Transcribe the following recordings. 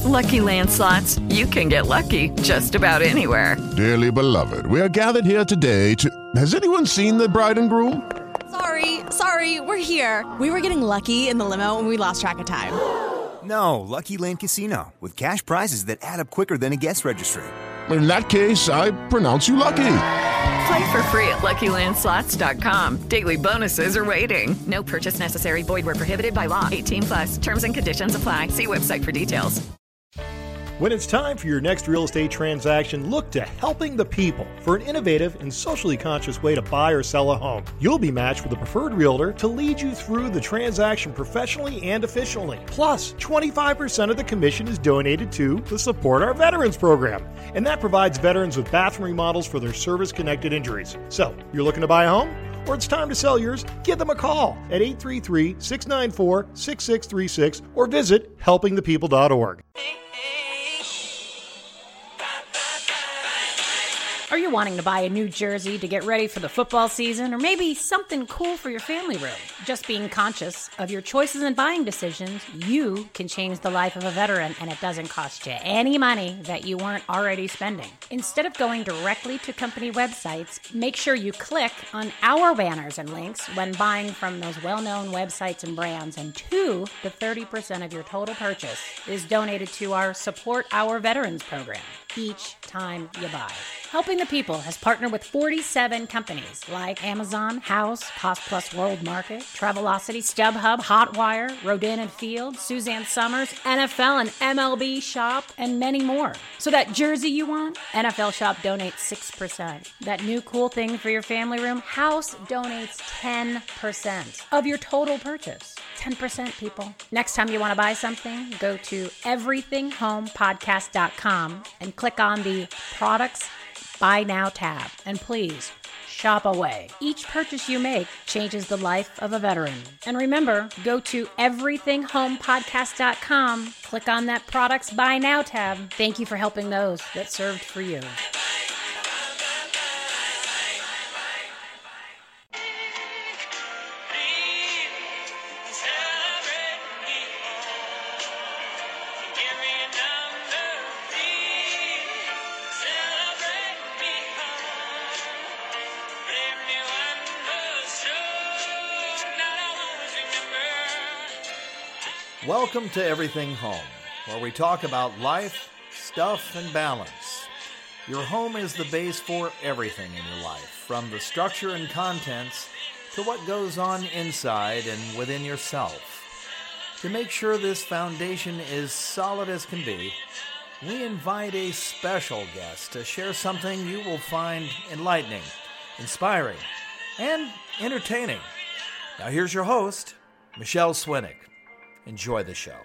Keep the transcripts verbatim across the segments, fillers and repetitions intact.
Lucky Land Slots, you can get lucky just about anywhere. Dearly beloved, we are gathered here today to... Has anyone seen the bride and groom? Sorry, sorry, we're here. We were getting lucky in the limo and we lost track of time. No, Lucky Land Casino, with cash prizes that add up quicker than a guest registry. In that case, I pronounce you lucky. Play for free at Lucky Land Slots dot com. Daily bonuses are waiting. No purchase necessary. Void where prohibited by law. eighteen plus. Terms and conditions apply. See website for details. When it's time for your next real estate transaction, look to Helping the People for an innovative and socially conscious way to buy or sell a home. You'll be matched with a preferred realtor to lead you through the transaction professionally and efficiently. Plus, twenty-five percent of the commission is donated to the Support Our Veterans program, and that provides veterans with bathroom remodels for their service-connected injuries. So, you're looking to buy a home? Or it's time to sell yours? Give them a call at eight three three, six nine four, six six three six or visit helping the people dot org. Are you wanting to buy a new jersey to get ready for the football season, or maybe something cool for your family room? Just being conscious of your choices and buying decisions, you can change the life of a veteran, and it doesn't cost you any money that you weren't already spending. Instead of going directly to company websites, make sure you click on our banners and links when buying from those well-known websites and brands, and two to thirty percent of your total purchase is donated to our Support Our Veterans program each time you buy. Helping the People has partnered with forty-seven companies like Amazon, House, Cost Plus World Market, Travelocity, StubHub, Hotwire, Rodin and Field, Suzanne Summers, N F L and M L B Shop, and many more. So that jersey you want, N F L Shop donates six percent. That new cool thing for your family room, House donates ten percent of your total purchase. ten percent, people. Next time you want to buy something, go to everything home podcast dot com and click on the Products Buy Now tab. And please, shop away. Each purchase you make changes the life of a veteran. And remember, go to everything home podcast dot com, click on that Products Buy Now tab. Thank you for helping those that served for you. Welcome to Everything Home, where we talk about life, stuff, and balance. Your home is the base for everything in your life, from the structure and contents to what goes on inside and within yourself. To make sure this foundation is solid as can be, we invite a special guest to share something you will find enlightening, inspiring, and entertaining. Now here's your host, Michelle Swinnick. Enjoy the show.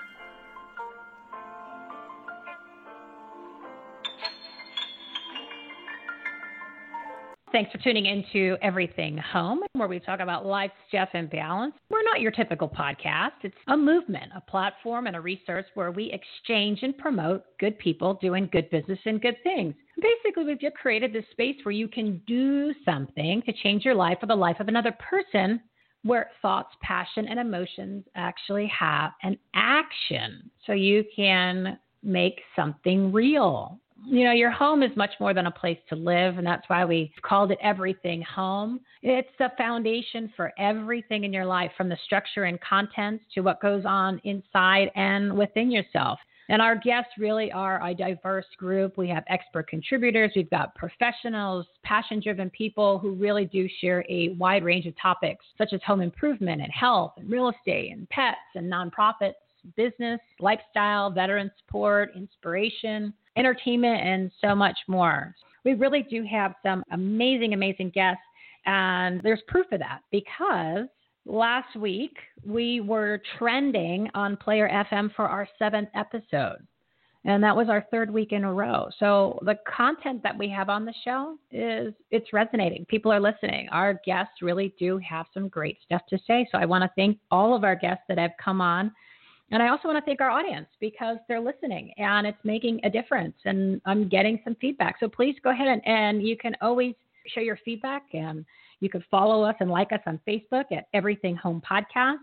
Thanks for tuning into Everything Home, where we talk about life, stuff, and balance. We're not your typical podcast. It's a movement, a platform, and a resource where we exchange and promote good people doing good business and good things. Basically, we've just created this space where you can do something to change your life or the life of another person, where thoughts, passion, and emotions actually have an action, so you can make something real. You know, your home is much more than a place to live, and that's why we called it Everything Home. It's the foundation for everything in your life, from the structure and contents to what goes on inside and within yourself. And our guests really are a diverse group. We have expert contributors. We've got professionals, passion-driven people who really do share a wide range of topics, such as home improvement and health and real estate and pets and nonprofits, business, lifestyle, veteran support, inspiration, entertainment, and so much more. We really do have some amazing, amazing guests, and there's proof of that because last week we were trending on Player F M for our seventh episode, and that was our third week in a row. So the content that we have on the show is, it's resonating. People are listening. Our guests really do have some great stuff to say. So I want to thank all of our guests that have come on. And I also want to thank our audience because they're listening and it's making a difference, and I'm getting some feedback. So please go ahead and, and you can always share your feedback, and you can follow us and like us on Facebook at Everything Home Podcast.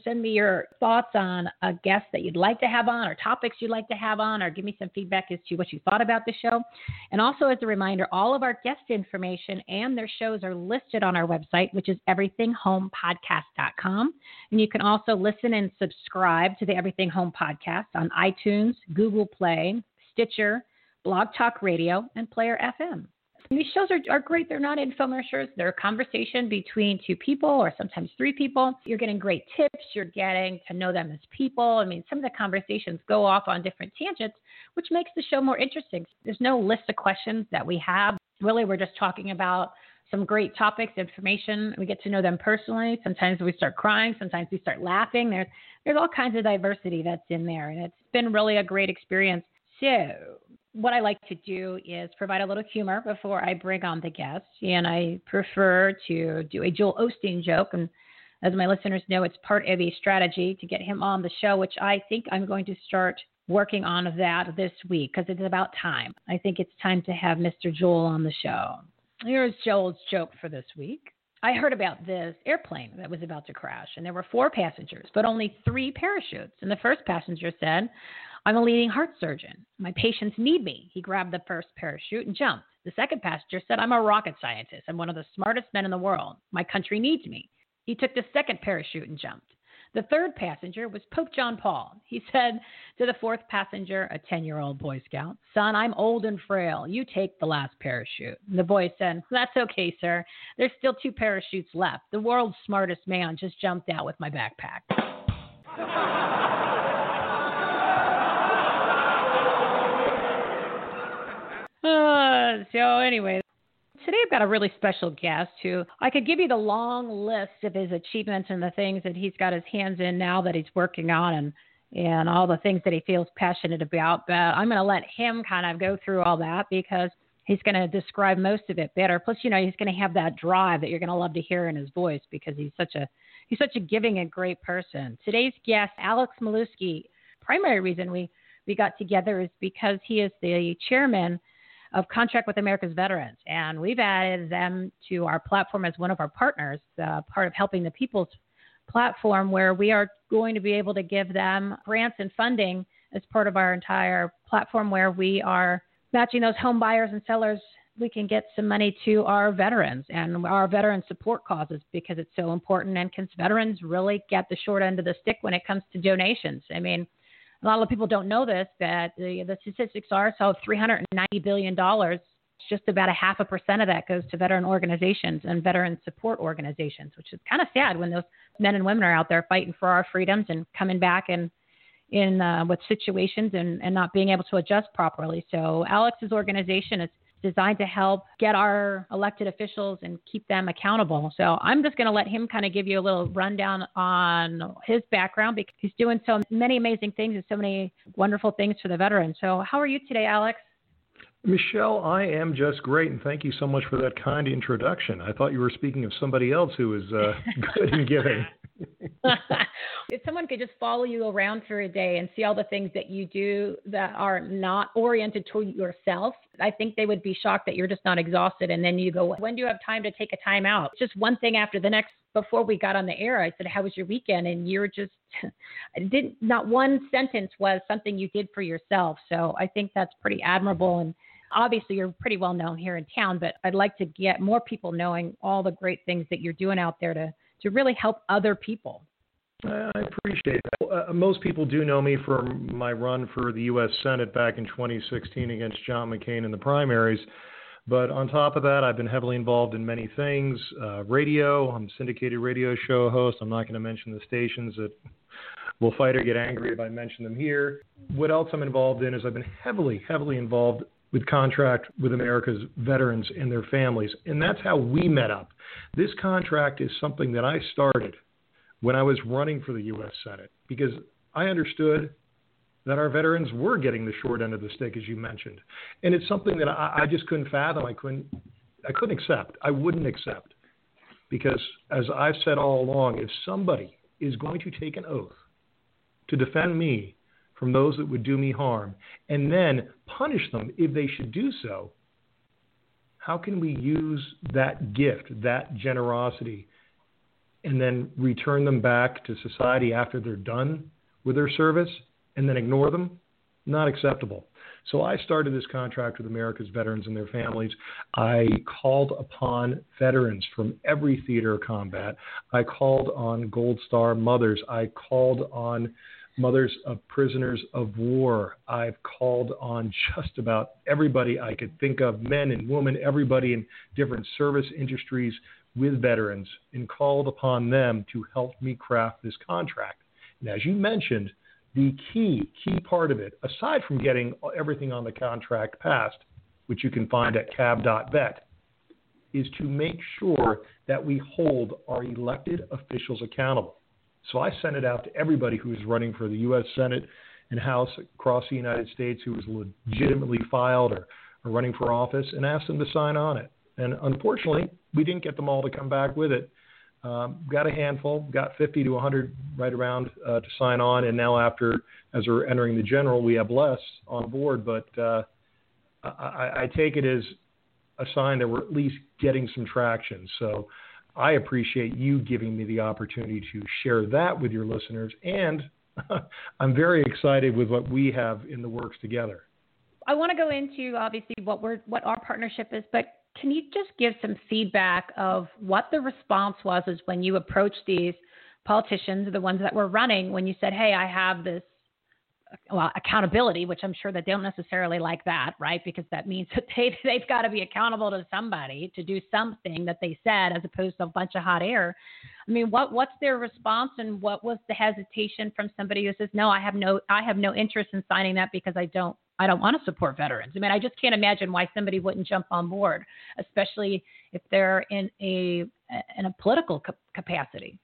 send me your thoughts on a guest that you'd like to have on or topics you'd like to have on, or give me some feedback as to what you thought about the show. And also, as a reminder, all of our guest information and their shows are listed on our website, which is everything home podcast dot com. And you can also listen and subscribe to the Everything Home Podcast on iTunes, Google Play, Stitcher, Blog Talk Radio, and Player F M. And these shows are, are great. They're not infomercials. They're a conversation between two people or sometimes three people. You're getting great tips. You're getting to know them as people. I mean, some of the conversations go off on different tangents, which makes the show more interesting. There's no list of questions that we have. Really, we're just talking about some great topics, information. We get to know them personally. Sometimes we start crying. Sometimes we start laughing. There's, there's all kinds of diversity that's in there, and it's been really a great experience. So what I like to do is provide a little humor before I bring on the guest, and I prefer to do a Joel Osteen joke. And as my listeners know, it's part of a strategy to get him on the show, which I think I'm going to start working on that this week because it's about time. I think it's time to have Mister Joel on the show. Here's Joel's joke for this week. I heard about this airplane that was about to crash, and there were four passengers, but only three parachutes. And the first passenger said, "I'm a leading heart surgeon. My patients need me." He grabbed the first parachute and jumped. The second passenger said, "I'm a rocket scientist. I'm one of the smartest men in the world. My country needs me." He took the second parachute and jumped. The third passenger was Pope John Paul. He said to the fourth passenger, a ten-year-old Boy Scout, "Son, I'm old and frail. You take the last parachute." And the boy said, "That's okay, sir. There's still two parachutes left. The world's smartest man just jumped out with my backpack." uh, so anyway. Today I've got a really special guest who I could give you the long list of his achievements and the things that he's got his hands in now that he's working on and, and all the things that he feels passionate about. But I'm going to let him kind of go through all that because he's going to describe most of it better. Plus, you know, he's going to have that drive that you're going to love to hear in his voice because he's such a he's such a giving and great person. Today's guest, Alex Malusky, primary reason we, we got together is because he is the chairman of Contract with America's Veterans. And we've added them to our platform as one of our partners, uh, part of Helping the People's platform, where we are going to be able to give them grants and funding as part of our entire platform, where we are matching those home buyers and sellers. We can get some money to our veterans and our veteran support causes because it's so important. And because veterans really get the short end of the stick when it comes to donations. I mean, a lot of people don't know this, that the, the statistics are so three hundred ninety billion dollars, just about a half a percent of that goes to veteran organizations and veteran support organizations, which is kind of sad when those men and women are out there fighting for our freedoms and coming back and in uh, with situations and, and not being able to adjust properly. So Alex's organization is designed to help get our elected officials and keep them accountable. So I'm just going to let him kind of give you a little rundown on his background because he's doing so many amazing things and so many wonderful things for the veterans. So how are you today, Alex? Michelle, I am just great, and thank you so much for that kind introduction. I thought you were speaking of somebody else who is uh, good in giving. If someone could just follow you around for a day and see all the things that you do that are not oriented toward yourself, I think they would be shocked that you're just not exhausted. And then you go, when do you have time to take a time out? Just one thing after the next. Before we got on the air, I said, how was your weekend? And you're just, didn't, not one sentence was something you did for yourself. So I think that's pretty admirable. And obviously you're pretty well known here in town, but I'd like to get more people knowing all the great things that you're doing out there to, to really help other people. I appreciate that. Uh, most people do know me from my run for the U S Senate back in twenty sixteen against John McCain in the primaries. But on top of that, I've been heavily involved in many things. Uh, radio, I'm a syndicated radio show host. I'm not going to mention the stations that will fight or get angry if I mention them here. What else I'm involved in is I've been heavily, heavily involved with Contract with America's Veterans and their families. And that's how we met up. This contract is something that I started when I was running for the U S Senate, because I understood that our veterans were getting the short end of the stick, as you mentioned. And it's something that I, I just couldn't fathom. I couldn't, I couldn't accept. I wouldn't accept. Because as I've said all along, if somebody is going to take an oath to defend me from those that would do me harm and then punish them if they should do so, how can we use that gift, that generosity, and then return them back to society after they're done with their service and then ignore them, not acceptable. So I started this contract with America's veterans and their families. I called upon veterans from every theater of combat. I called on Gold Star mothers. I called on mothers of prisoners of war. I've called on just about everybody I could think of, men and women, everybody in different service industries with veterans, and called upon them to help me craft this contract. And as you mentioned, the key, key part of it, aside from getting everything on the contract passed, which you can find at cab dot vet, is to make sure that we hold our elected officials accountable. So I sent it out to everybody who is running for the U S Senate and House across the United States who was legitimately filed or, or running for office, and asked them to sign on it. And unfortunately, we didn't get them all to come back with it. Um, got a handful, got fifty to one hundred right around uh, to sign on, and now after, as we're entering the general, we have less on board. But uh, I, I take it as a sign that we're at least getting some traction. So I appreciate you giving me the opportunity to share that with your listeners, and I'm very excited with what we have in the works together. I want to go into obviously what we're what our partnership is, but can you just give some feedback of what the response was as when you approached these politicians, the ones that were running, when you said, hey, I have this well, accountability, which I'm sure that they don't necessarily like that, right? Because that means that they, they've got to be accountable to somebody to do something that they said as opposed to a bunch of hot air. I mean, what what's their response, and what was the hesitation from somebody who says, no, I have no I have no interest in signing that because I don't I don't want to support veterans. I mean, I just can't imagine why somebody wouldn't jump on board, especially if they're in a in a political ca- capacity.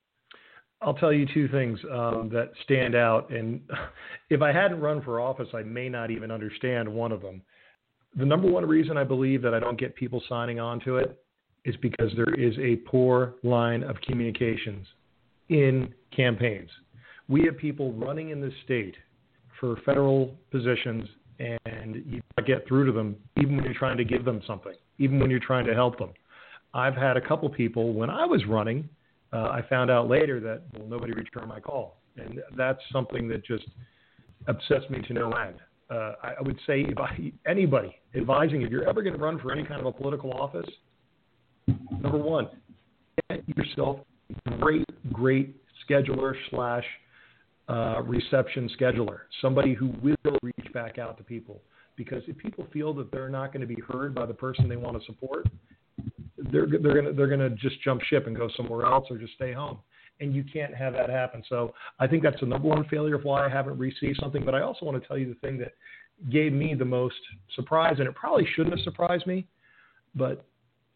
I'll tell you two things um, that stand out. And if I hadn't run for office, I may not even understand one of them. The number one reason I believe that I don't get people signing on to it is because there is a poor line of communications in campaigns. We have people running in this state for federal positions, and you get through to them even when you're trying to give them something, even when you're trying to help them. I've had a couple people, when I was running, uh, I found out later that, well, nobody returned my call. And that's something that just upsets me to no end. Uh, I, I would say if I, anybody advising, if you're ever going to run for any kind of a political office, number one, get yourself a great, great scheduler slash Uh, reception scheduler, somebody who will reach back out to people. Because if people feel that they're not going to be heard by the person they want to support, they're they're going to they're going to just jump ship and go somewhere else or just stay home. And you can't have that happen. So I think that's the number one failure of why I haven't received something. But I also want to tell you the thing that gave me the most surprise, and it probably shouldn't have surprised me, but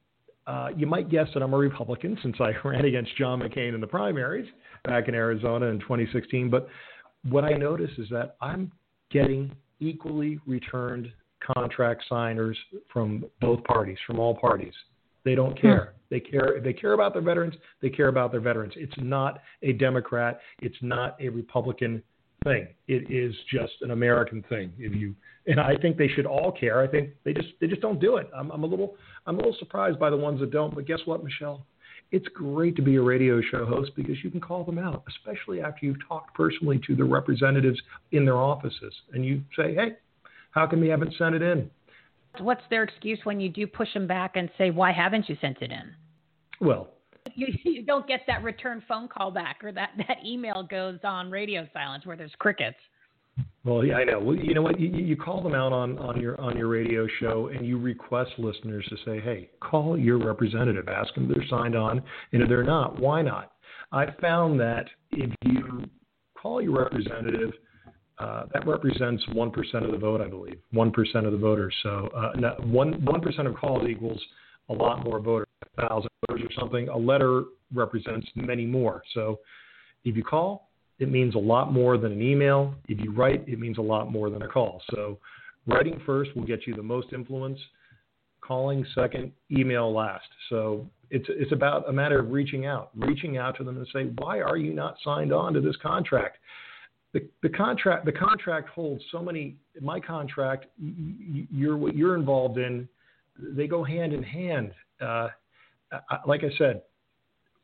uh, you might guess that I'm a Republican since I ran against John McCain in the primaries back in Arizona in twenty sixteen. But what I notice is that I'm getting equally returned contract signers from both parties, from all parties. They don't care. They care. If they care about their veterans, they care about their veterans. It's not a Democrat. It's not a Republican thing. It is just an American thing. If you and I think they should all care. I think they just they just don't do it. I'm, I'm a little I'm a little surprised by the ones that don't. But guess what, Michelle? It's great to be a radio show host because you can call them out, especially after you've talked personally to the representatives in their offices, and you say, "Hey, how come you haven't sent it in?" What's their excuse when you do push them back and say, "Why haven't you sent it in?" Well, you, you don't get that return phone call back, or that, that email goes on radio silence where there's crickets. Well, yeah, I know. Well, you know what? You, you call them out on, on your on your radio show, and you request listeners to say, "Hey, call your representative, ask them if they're signed on, and if they're not, why not?" I found that if you call your representative, uh, that represents one percent of the vote, I believe, one percent of the voters. So uh, one one percent of calls equals a lot more voters, a thousand voters or something. A letter represents many more. So if you call, it means a lot more than an email. If you write, it means a lot more than a call. So writing first will get you the most influence. Calling second, email last. So it's it's about a matter of reaching out, reaching out to them and say, why are you not signed on to this contract? The, the contract the contract holds so many. My contract, you're what you're involved in, they go hand in hand. Uh, I, like I said,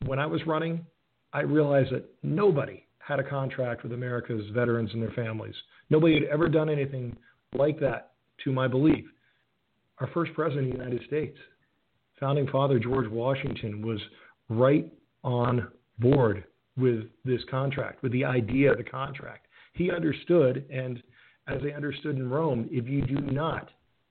when I was running, I realized that nobody had a contract with America's veterans and their families. Nobody had ever done anything like that, to my belief. Our first president of the United States, founding father George Washington, was right on board with this contract, with the idea of the contract. He understood, and as they understood in Rome, if you do not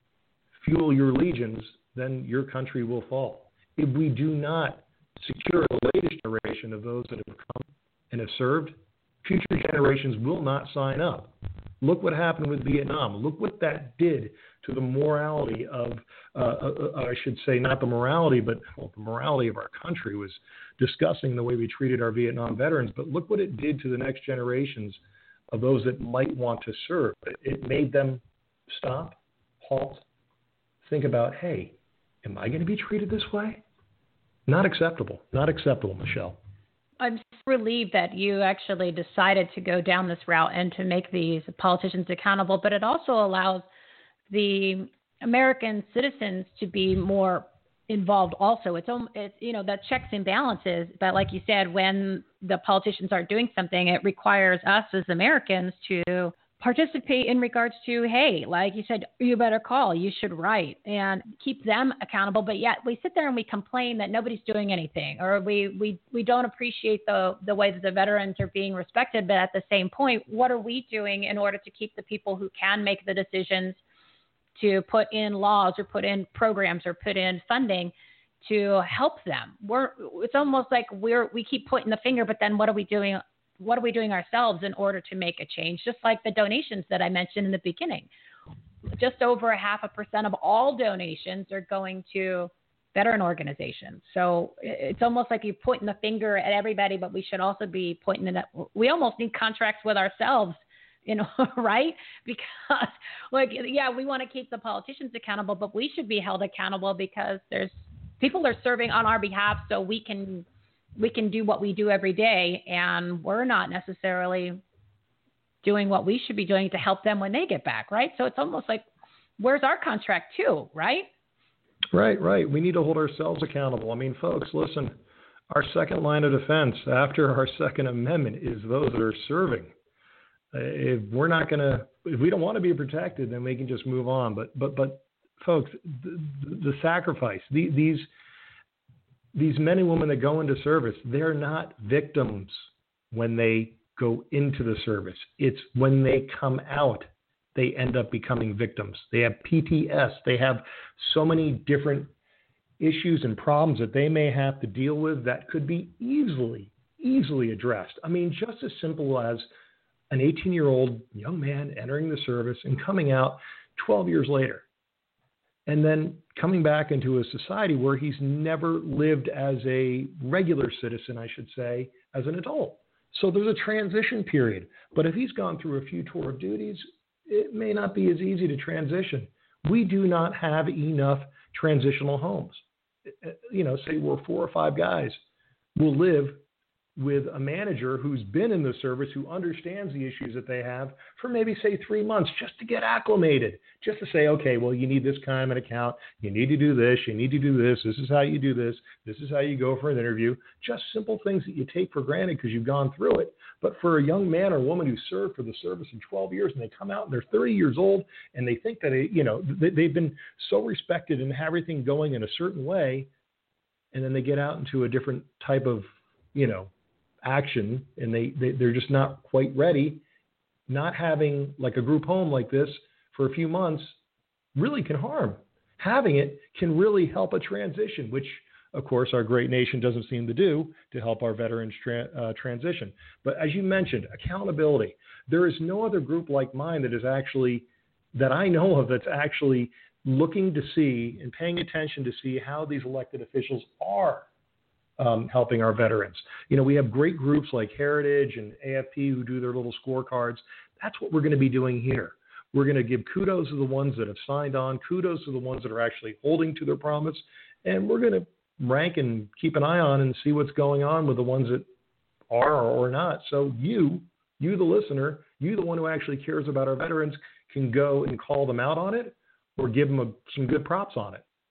fuel your legions, then your country will fall. If we do not secure the latest generation of those that have come and have served, future generations will not sign up. Look what happened with Vietnam. Look what that did to the morality of, uh, uh, I should say, not the morality, but well, the morality of our country was discussing the way we treated our Vietnam veterans. But look what it did to the next generations of those that might want to serve. It made them stop, halt, think about, hey, am I going to be treated this way? Not acceptable. Not acceptable, Michelle. I'm so relieved that you actually decided to go down this route and to make these politicians accountable, but it also allows the American citizens to be more involved also. It's, it's you know, that checks and balances, but like you said, when the politicians aren't doing something, it requires us as Americans to participate in regards to, hey, like you said, you better call, you should write, and keep them accountable. But yet we sit there and we complain that nobody's doing anything, or we, we, we don't appreciate the, the way that the veterans are being respected. But at the same point, what are we doing in order to keep the people who can make the decisions to put in laws or put in programs or put in funding to help them? We're, it's almost like we're, we keep pointing the finger, but then what are we doing? What are we doing ourselves in order to make a change? Just like the donations that I mentioned in the beginning, just over a half a percent of all donations are going to veteran organizations. So it's almost like you're pointing the finger at everybody, but we should also be pointing it at, we almost need contracts with ourselves, you know, right? Because like, yeah, we want to keep the politicians accountable, but we should be held accountable because there's people are serving on our behalf so we can we can do what we do every day, and we're not necessarily doing what we should be doing to help them when they get back, right? So it's almost like, where's our contract too, right? Right, right. We need to hold ourselves accountable. I mean, folks, listen, our second line of defense after our Second Amendment is those that are serving. If we're not going to, if we don't want to be protected, then we can just move on. But, but, but, folks, the, the sacrifice, the, these, these men and women that go into service, they're not victims when they go into the service. It's when they come out, they end up becoming victims. They have P T S. They have so many different issues and problems that they may have to deal with that could be easily, easily addressed. I mean, just as simple as an eighteen-year-old young man entering the service and coming out twelve years later, and then coming back into a society where he's never lived as a regular citizen, I should say, as an adult. So there's a transition period. But if he's gone through a few tour of duties, it may not be as easy to transition. We do not have enough transitional homes. You know, say we're four or five guys will live with a manager who's been in the service, who understands the issues that they have for maybe, say, three months just to get acclimated, just to say, okay, well, you need this kind of an account. You need to do this. You need to do this. This is how you do this. This is how you go for an interview. Just simple things that you take for granted because you've gone through it. But for a young man or woman who served for the service in twelve years and they come out and they're thirty years old and they think that, it, you know, they, they've been so respected and have everything going in a certain way, and then they get out into a different type of, you know, action, and they, they, they're just not quite ready. Not having like a group home like this for a few months really can harm. Having it can really help a transition, which, of course, our great nation doesn't seem to do to help our veterans tra- uh, transition. But as you mentioned, accountability. There is no other group like mine that is actually, that I know of, that's actually looking to see and paying attention to see how these elected officials are Um, helping our veterans. You know, we have great groups like Heritage and A F P who do their little scorecards. That's what we're going to be doing here. We're going to give kudos to the ones that have signed on, kudos to the ones that are actually holding to their promise, and we're going to rank and keep an eye on and see what's going on with the ones that are or not. So you, you the listener, you the one who actually cares about our veterans, can go and call them out on it or give them a, some good props on it.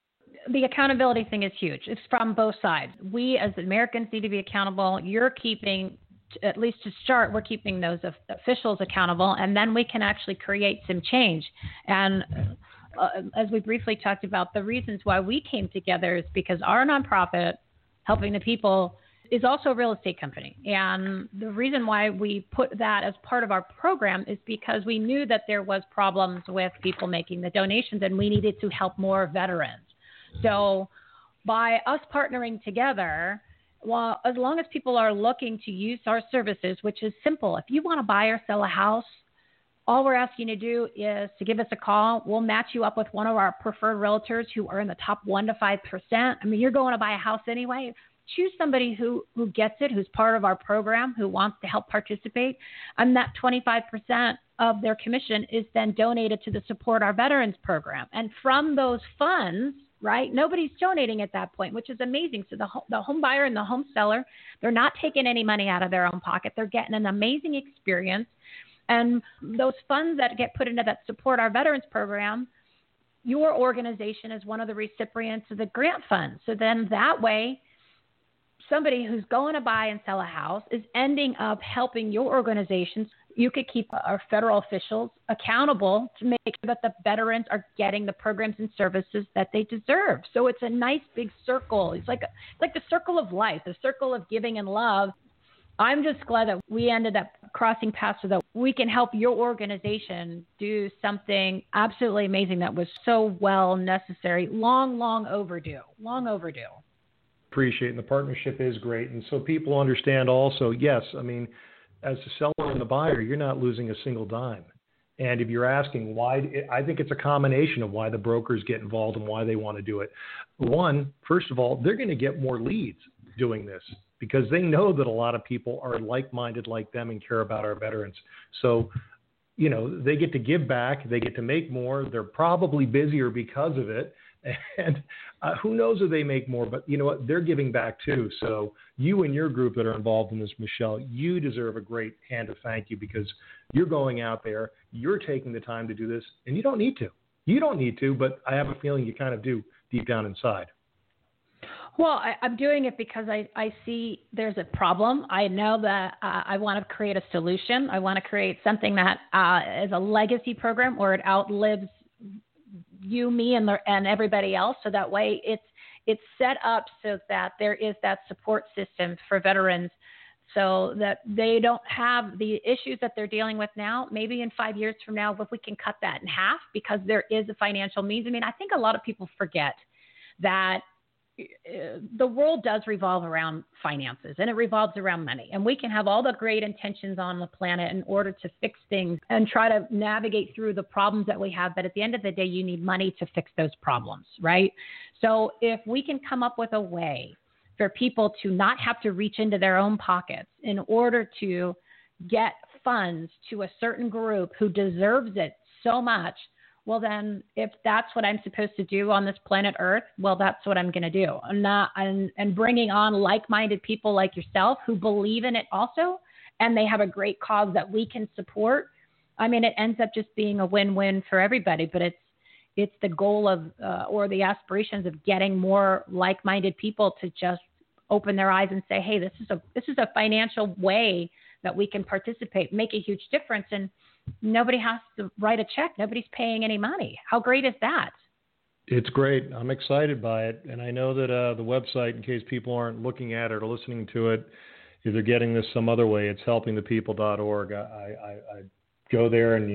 the accountability thing is huge. It's from both sides. We as Americans need to be accountable. You're keeping, at least to start, we're keeping those officials accountable, and then we can actually create some change. And uh, as we briefly talked about, the reasons why we came together is because our nonprofit, Helping the People, is also a real estate company. And the reason why we put that as part of our program is because we knew that there was problems with people making the donations, and we needed to help more veterans. So by us partnering together, well, as long as people are looking to use our services, which is simple, if you want to buy or sell a house, all we're asking you to do is to give us a call. We'll match you up with one of our preferred realtors who are in the top one to five percent. I mean, you're going to buy a house anyway. Choose somebody who, who gets it, who's part of our program, who wants to help participate. And that twenty-five percent of their commission is then donated to the Support Our Veterans program. And from those funds, right, nobody's donating at that point, which is amazing. So the, the home buyer and the home seller, they're not taking any money out of their own pocket. They're getting an amazing experience. And those funds that get put into that Support Our Veterans program, your organization is one of the recipients of the grant fund. So then that way, somebody who's going to buy and sell a house is ending up helping your organizations. You could keep our federal officials accountable to make sure that the veterans are getting the programs and services that they deserve. So it's a nice big circle. It's like a, it's like the circle of life, the circle of giving and love. I'm just glad that we ended up crossing paths so that we can help your organization do something absolutely amazing that was so well necessary, long, long overdue, long overdue. Appreciate, and the partnership is great. And so people understand also, yes, I mean, as the seller and the buyer, you're not losing a single dime. And if you're asking why, I think it's a combination of why the brokers get involved and why they want to do it. One, first of all, they're going to get more leads doing this because they know that a lot of people are like-minded like them and care about our veterans. So, you know, they get to give back, they get to make more, they're probably busier because of it. And uh, who knows if they make more, but you know what? They're giving back too. So you and your group that are involved in this, Michelle, you deserve a great hand of thank you because you're going out there, you're taking the time to do this, and you don't need to. You don't need to, but I have a feeling you kind of do deep down inside. Well, I, I'm doing it because I, I see there's a problem. I know that uh, I want to create a solution. I want to create something that uh, is a legacy program where it outlives you, me, and the, and everybody else. So that way it's it's set up so that there is that support system for veterans so that they don't have the issues that they're dealing with now. Maybe in five years from now, if we can cut that in half because there is a financial means. I mean, I think a lot of people forget that the world does revolve around finances and it revolves around money. And we can have all the great intentions on the planet in order to fix things and try to navigate through the problems that we have. But at the end of the day, you need money to fix those problems, right? So if we can come up with a way for people to not have to reach into their own pockets in order to get funds to a certain group who deserves it so much, well, then if that's what I'm supposed to do on this planet Earth, well, that's what I'm going to do. I'm not, and, and bringing on like-minded people like yourself who believe in it also, and they have a great cause that we can support. I mean, it ends up just being a win-win for everybody, but it's, it's the goal of, uh, or the aspirations of getting more like-minded people to just open their eyes and say, hey, this is a, this is a financial way that we can participate, make a huge difference. And nobody has to write a check. Nobody's paying any money. How great is that? It's great. I'm excited by it. And I know that uh, the website, in case people aren't looking at it or listening to it, if they're getting this some other way, it's helping the people dot org. I, I, I go there and you,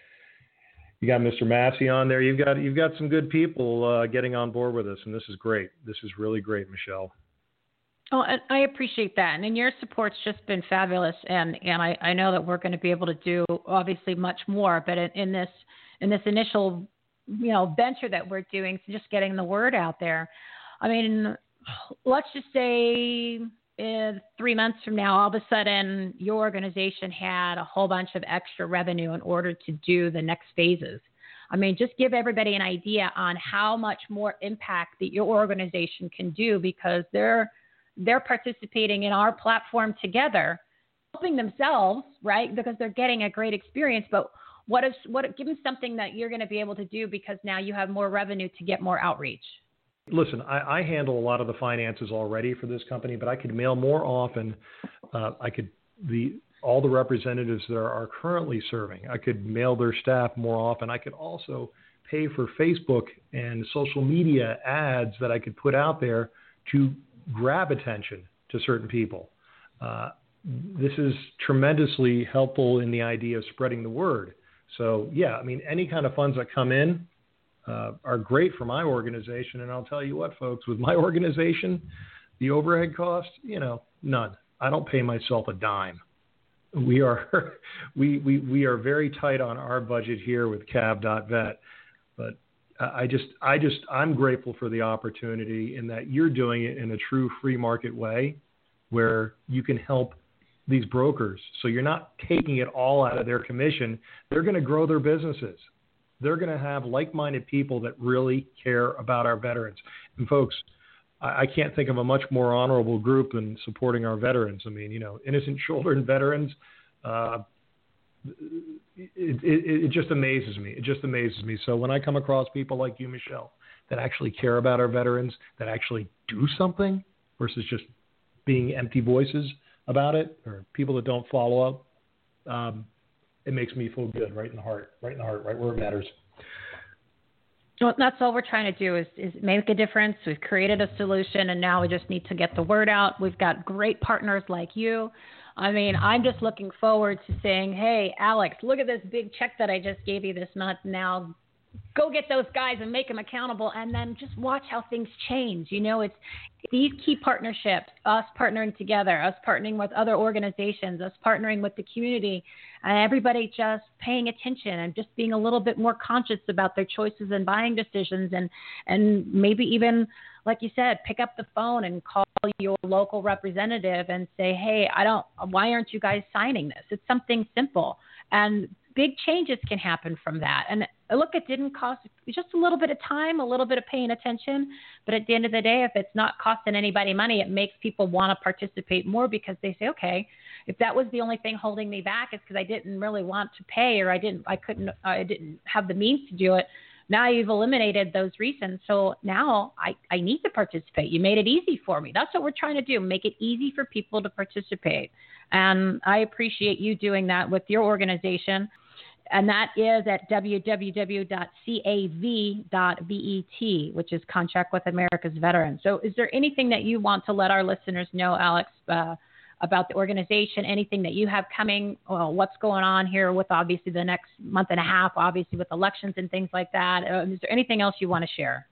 you got Mister Massey on there. You've got, you've got some good people uh, getting on board with us. And this is great. This is really great, Michelle. Oh, and I appreciate that. And your support's just been fabulous. And, and I, I know that we're going to be able to do obviously much more, but in, in this, in this initial, you know, venture that we're doing, so just getting the word out there. I mean, let's just say in three months from now, all of a sudden your organization had a whole bunch of extra revenue in order to do the next phases. I mean, just give everybody an idea on how much more impact that your organization can do because they're, they're participating in our platform together, helping themselves, right? Because they're getting a great experience. But what is what? Give them something that you're going to be able to do because now you have more revenue to get more outreach. listen, I, I handle a lot of the finances already for this company, but I could mail more often. Uh, I could the all the representatives that are, are currently serving. I could mail their staff more often. I could also pay for Facebook and social media ads that I could put out there to grab attention to certain people. Uh, this is tremendously helpful in the idea of spreading the word. So, yeah, I mean, any kind of funds that come in uh, are great for my organization. And I'll tell you what, folks, with my organization, the overhead cost, you know, none. I don't pay myself a dime. We are we, we, we are very tight on our budget here with cav dot vet. But I just, I just, I'm grateful for the opportunity in that you're doing it in a true free market way where you can help these brokers. So you're not taking it all out of their commission. They're going to grow their businesses. They're going to have like-minded people that really care about our veterans. And folks, I, I can't think of a much more honorable group than supporting our veterans. I mean, you know, innocent children, veterans, uh, It, it, it just amazes me. It just amazes me. So when I come across people like you, Michelle, that actually care about our veterans, that actually do something versus just being empty voices about it, or people that don't follow up, um, it makes me feel good right in the heart, right in the heart, right where it matters. Well, that's all we're trying to do is, is make a difference. We've created a solution, and now we just need to get the word out. We've got great partners like you. I mean, I'm just looking forward to saying, hey, Alex, look at this big check that I just gave you this month. Now go get those guys and make them accountable, and then just watch how things change. You know, it's these key partnerships, us partnering together, us partnering with other organizations, us partnering with the community, and everybody just paying attention and just being a little bit more conscious about their choices and buying decisions, and, and maybe even, like you said, pick up the phone and call your local representative and say, hey, I don't, why aren't you guys signing this? It's something simple. And big changes can happen from that. And look, it didn't cost just a little bit of time, a little bit of paying attention. But at the end of the day, if it's not costing anybody money, it makes people want to participate more because they say, okay, if that was the only thing holding me back, it's because I didn't really want to pay, or I didn't, I couldn't, I didn't have the means to do it. Now you've eliminated those reasons. So now I, I need to participate. You made it easy for me. That's what we're trying to do, make it easy for people to participate. And I appreciate you doing that with your organization. And that is at w w w dot cav dot vet, which is Contract with America's Veterans. So is there anything that you want to let our listeners know, Alex, uh, about the organization, anything that you have coming, well, what's going on here with obviously the next month and a half, obviously with elections and things like that? Uh, is there anything else you want to share?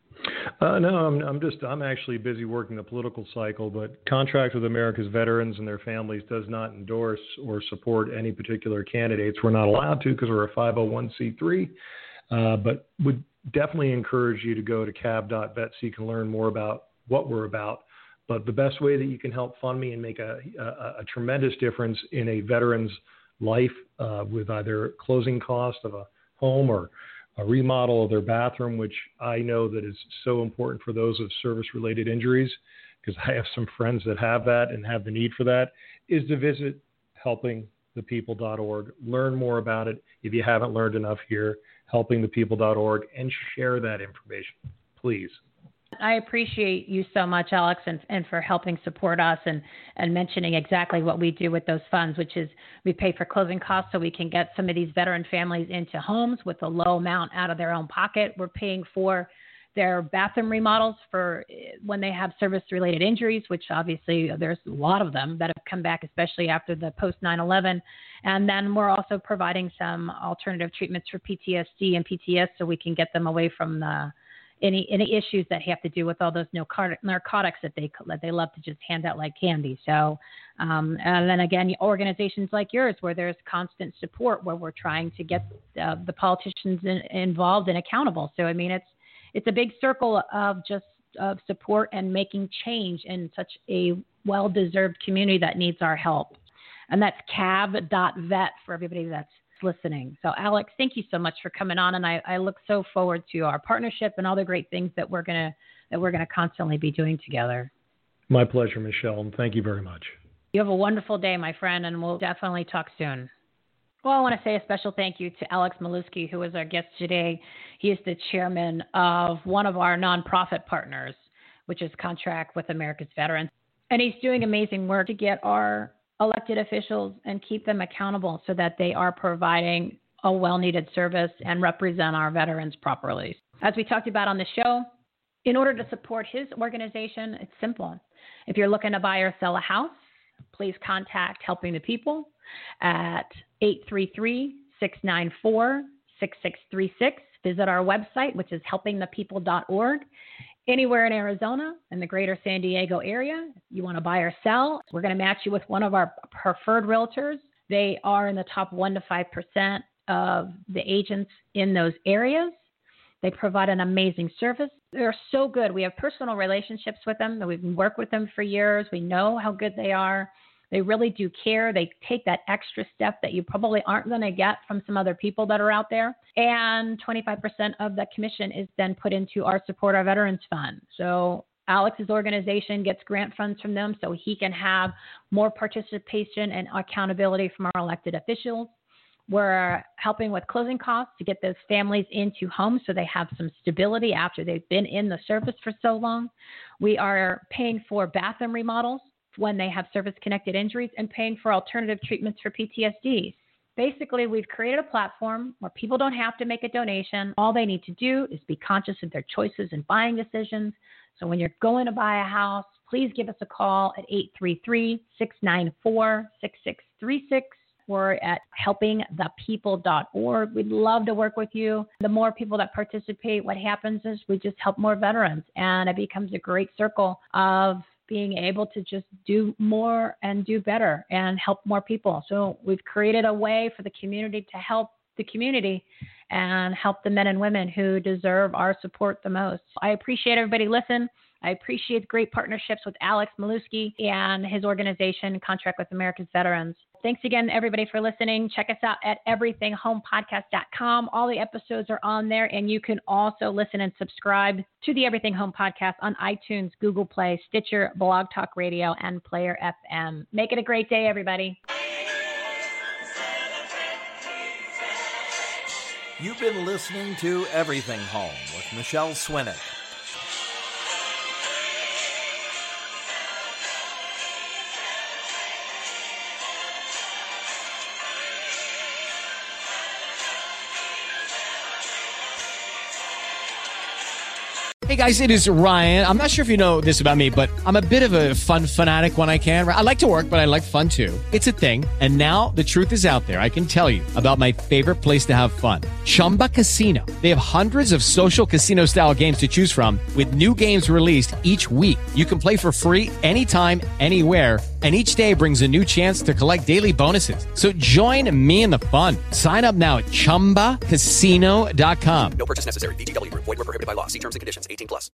Uh, no, I'm, I'm just, I'm actually busy working the political cycle, but Contract with America's Veterans and their families does not endorse or support any particular candidates. We're not allowed to because we're a five oh one c three, uh, but would definitely encourage you to go to cav dot vet so you can learn more about what we're about. But the best way that you can help fund me and make a, a, a tremendous difference in a veteran's life uh, with either closing cost of a home or a remodel of their bathroom, which I know that is so important for those with service-related injuries, because I have some friends that have that and have the need for that, is to visit helping the people dot org. Learn more about it if you haven't learned enough here, helping the people dot org, and share that information, please. I appreciate you so much, Alex, and, and for helping support us and, and mentioning exactly what we do with those funds, which is we pay for closing costs so we can get some of these veteran families into homes with a low amount out of their own pocket. We're paying for their bathroom remodels for when they have service-related injuries, which obviously there's a lot of them that have come back, especially after the post nine eleven. And then we're also providing some alternative treatments for P T S D and P T S so we can get them away from the Any any issues that have to do with all those narcotics that they that they love to just hand out like candy. So, um, and then again, organizations like yours, where there's constant support, where we're trying to get uh, the politicians in, involved and accountable. So, I mean, it's it's a big circle of just of support and making change in such a well-deserved community that needs our help. And that's cav dot vet for everybody that's listening. So, Alex, thank you so much for coming on, and I, I look so forward to our partnership and all the great things that we're gonna that we're gonna constantly be doing together. My pleasure, Michelle, and thank you very much. You have a wonderful day, my friend, and we'll definitely talk soon. Well, I want to say a special thank you to Alex Malusky, who is our guest today. He is the chairman of one of our nonprofit partners, which is Contract with America's Veterans. And he's doing amazing work to get our elected officials and keep them accountable so that they are providing a well-needed service and represent our veterans properly. As we talked about on the show, in order to support his organization, it's simple. If you're looking to buy or sell a house, please contact Helping the People at eight three three, six nine four, six six three six. Visit our website, which is helping the people dot org. Anywhere in Arizona, in the greater San Diego area, you want to buy or sell, we're going to match you with one of our preferred realtors. They are in the top one to five percent of the agents in those areas. They provide an amazing service. They're so good. We have personal relationships with them. We've worked with them for years. We know how good they are. They really do care. They take that extra step that you probably aren't going to get from some other people that are out there. And twenty-five percent of that commission is then put into our Support Our Veterans Fund. So Alex's organization gets grant funds from them so he can have more participation and accountability from our elected officials. We're helping with closing costs to get those families into homes so they have some stability after they've been in the service for so long. We are paying for bathroom remodels when they have service-connected injuries and paying for alternative treatments for P T S D. Basically, we've created a platform where people don't have to make a donation. All they need to do is be conscious of their choices and buying decisions. So when you're going to buy a house, please give us a call at eight three three, six nine four, six six three six. We're at helping the people dot org. We'd love to work with you. The more people that participate, what happens is we just help more veterans, and it becomes a great circle of being able to just do more and do better and help more people. So we've created a way for the community to help the community and help the men and women who deserve our support the most. I appreciate everybody listen. I appreciate great partnerships with Alex Malusky and his organization, Contract with America's Veterans. Thanks again, everybody, for listening. Check us out at everything home podcast dot com. All the episodes are on there, and you can also listen and subscribe to the Everything Home Podcast on iTunes, Google Play, Stitcher, Blog Talk Radio, and Player F M. Make it a great day, everybody. You've been listening to Everything Home with Michelle Swinick. Hey guys, it is Ryan. I'm not sure if you know this about me, but I'm a bit of a fun fanatic when I can. I like to work, but I like fun too. It's a thing. And now the truth is out there. I can tell you about my favorite place to have fun. Chumba Casino. They have hundreds of social casino style games to choose from with new games released each week. You can play for free anytime, anywhere. And each day brings a new chance to collect daily bonuses. So join me in the fun. Sign up now at chumba casino dot com. No purchase necessary. V G W. Void where prohibited by law. See terms and conditions. eighteen plus.